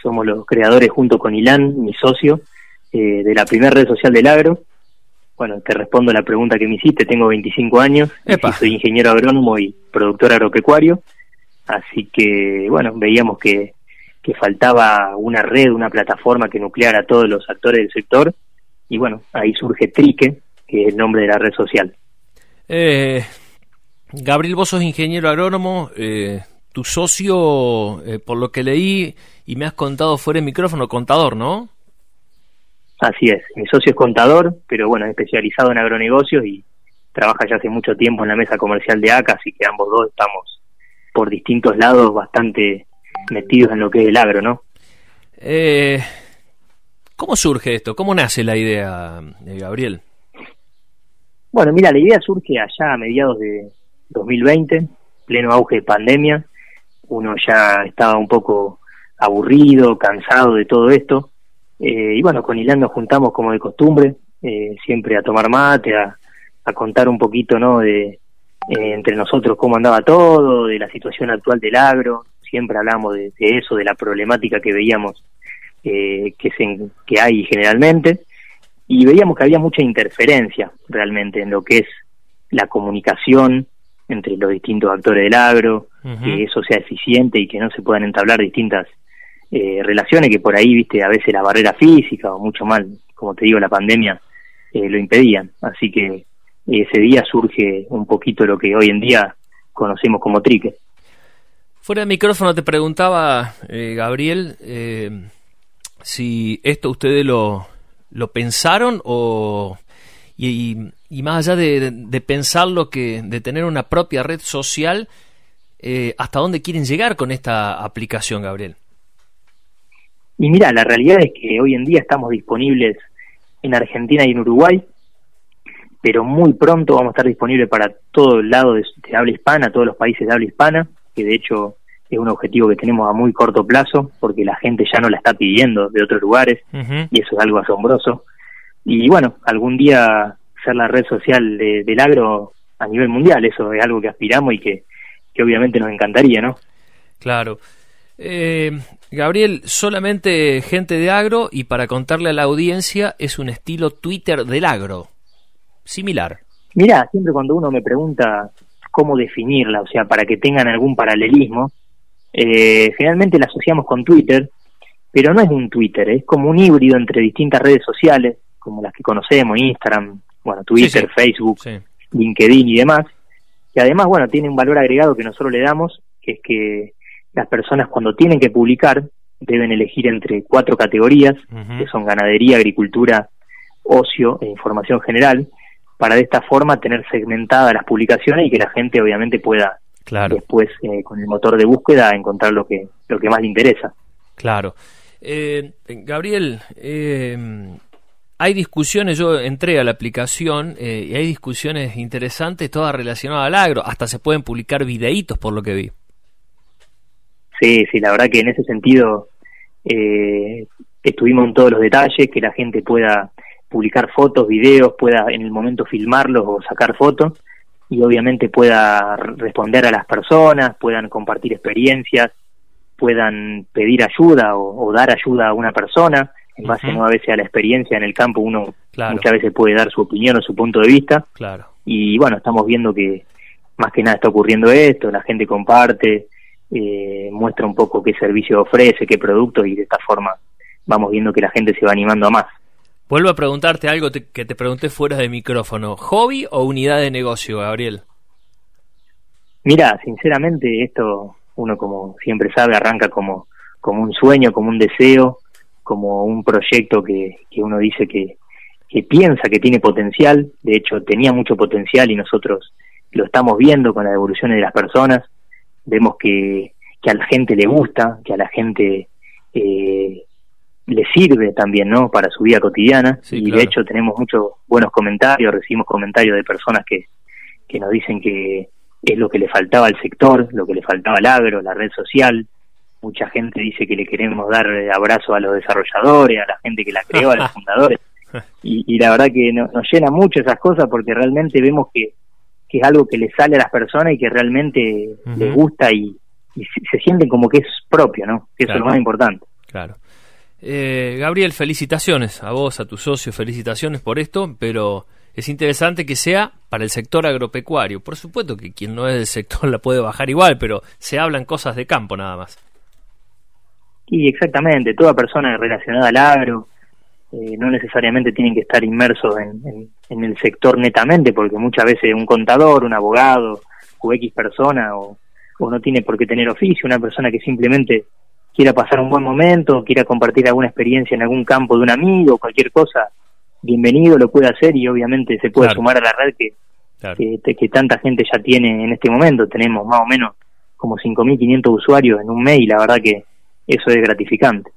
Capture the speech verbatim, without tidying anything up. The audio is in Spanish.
somos los creadores junto con Ilan, mi socio, eh, de la primera red social del agro. Bueno, te respondo la pregunta que me hiciste, tengo veinticinco años, y soy ingeniero agrónomo y productor agropecuario, así que, bueno, veíamos que, que faltaba una red, una plataforma que nucleara a todos los actores del sector, y bueno, ahí surge Trique, que es el nombre de la red social. Eh, Gabriel, vos sos ingeniero agrónomo, eh, tu socio, eh, por lo que leí y me has contado fuera de micrófono, contador, ¿no? Así es, mi socio es contador, pero bueno, es especializado en agronegocios y trabaja ya hace mucho tiempo en la mesa comercial de A C A, así que ambos dos estamos por distintos lados bastante metidos en lo que es el agro, ¿no? Eh, ¿Cómo surge esto? ¿Cómo nace la idea, eh, Gabriel? Bueno, mira, la idea surge allá a mediados de dos mil veinte, pleno auge de pandemia. Uno ya estaba un poco aburrido, cansado de todo esto. Eh, y bueno, con Ilan nos juntamos como de costumbre, eh, siempre a tomar mate, a, a contar un poquito, ¿no?, de eh, entre nosotros cómo andaba todo, de la situación actual del agro. Siempre hablamos de, de eso, de la problemática que veíamos eh, que, se, que hay generalmente, y veíamos que había mucha interferencia realmente en lo que es la comunicación entre los distintos actores del agro, uh-huh. que eso sea eficiente y que no se puedan entablar distintas Eh, relaciones que por ahí, viste, a veces la barrera física o mucho mal, como te digo, la pandemia eh, lo impedían. Así que eh, ese día surge un poquito lo que hoy en día conocemos como Trique. Fuera de micrófono te preguntaba, eh, Gabriel, eh, si esto ustedes lo, lo pensaron o y, y más allá de, de pensarlo, que de tener una propia red social, eh, ¿hasta dónde quieren llegar con esta aplicación, Gabriel? Y mira, la realidad es que hoy en día estamos disponibles en Argentina y en Uruguay, pero muy pronto vamos a estar disponibles para todo el lado de, de habla hispana, todos los países de habla hispana, que de hecho es un objetivo que tenemos a muy corto plazo, porque la gente ya no la está pidiendo de otros lugares, uh-huh. y eso es algo asombroso. Y bueno, algún día ser la red social de, del agro a nivel mundial, eso es algo que aspiramos y que, que obviamente nos encantaría, ¿no? Claro. Eh, Gabriel, solamente gente de agro, y para contarle a la audiencia, es un estilo Twitter del agro, similar. Mirá, siempre cuando uno me pregunta cómo definirla, o sea, para que tengan algún paralelismo, eh, generalmente la asociamos con Twitter, pero no es un Twitter, es como un híbrido entre distintas redes sociales, como las que conocemos, Instagram, bueno, Twitter, sí, sí. Facebook, sí. LinkedIn y demás, que además, bueno, tiene un valor agregado que nosotros le damos, que es que las personas cuando tienen que publicar deben elegir entre cuatro categorías, uh-huh. que son ganadería, agricultura, ocio e información general, para de esta forma tener segmentadas las publicaciones y que la gente obviamente pueda claro. después eh, con el motor de búsqueda encontrar lo que lo que más le interesa. Claro. Eh, Gabriel, eh, hay discusiones, yo entré a la aplicación eh, y hay discusiones interesantes todas relacionadas al agro, hasta se pueden publicar videitos por lo que vi. Sí, sí, la verdad que en ese sentido eh, estuvimos en todos los detalles, que la gente pueda publicar fotos, videos, pueda en el momento filmarlos o sacar fotos, y obviamente pueda responder a las personas, puedan compartir experiencias, puedan pedir ayuda o, o dar ayuda a una persona, en base uh-huh. no a veces a la experiencia en el campo, uno claro. muchas veces puede dar su opinión o su punto de vista, claro. y bueno, estamos viendo que más que nada está ocurriendo esto, la gente comparte, Eh, muestra un poco qué servicio ofrece, qué productos, y de esta forma vamos viendo que la gente se va animando a más. Vuelvo a preguntarte algo te, que te pregunté fuera de micrófono. ¿Hobby o unidad de negocio, Gabriel? Mira, sinceramente esto uno, como siempre sabe, arranca como, como un sueño, como un deseo, como un proyecto que, que uno dice que, que piensa que tiene potencial. De hecho tenía mucho potencial y nosotros lo estamos viendo con las evoluciones de las personas. Vemos que, que a la gente le gusta, que a la gente eh, le sirve también, ¿no?, para su vida cotidiana, sí, y claro. de hecho tenemos muchos buenos comentarios, recibimos comentarios de personas que, que nos dicen que es lo que le faltaba al sector, lo que le faltaba al agro, la red social. Mucha gente dice que le queremos dar abrazo a los desarrolladores, a la gente que la creó, a los fundadores, y, y la verdad que no, nos llena mucho esas cosas, porque realmente vemos que que es algo que le sale a las personas y que realmente uh-huh. les gusta y, y se, se sienten como que es propio, ¿no? Que claro. eso es lo más importante. Claro. Eh, Gabriel, felicitaciones a vos, a tus socios, felicitaciones por esto, pero es interesante que sea para el sector agropecuario. Por supuesto que quien no es del sector la puede bajar igual, pero se hablan cosas de campo nada más. Y exactamente, toda persona relacionada al agro, eh, no necesariamente tienen que estar inmersos en, en, en el sector netamente, porque muchas veces un contador, un abogado o X persona, o, o no tiene por qué tener oficio, una persona que simplemente quiera pasar un buen momento, quiera compartir alguna experiencia en algún campo de un amigo, cualquier cosa, bienvenido, lo puede hacer y obviamente se puede claro. sumar a la red que, claro. que, que tanta gente ya tiene en este momento. Tenemos más o menos como cinco mil quinientos usuarios en un mes y la verdad que eso es gratificante.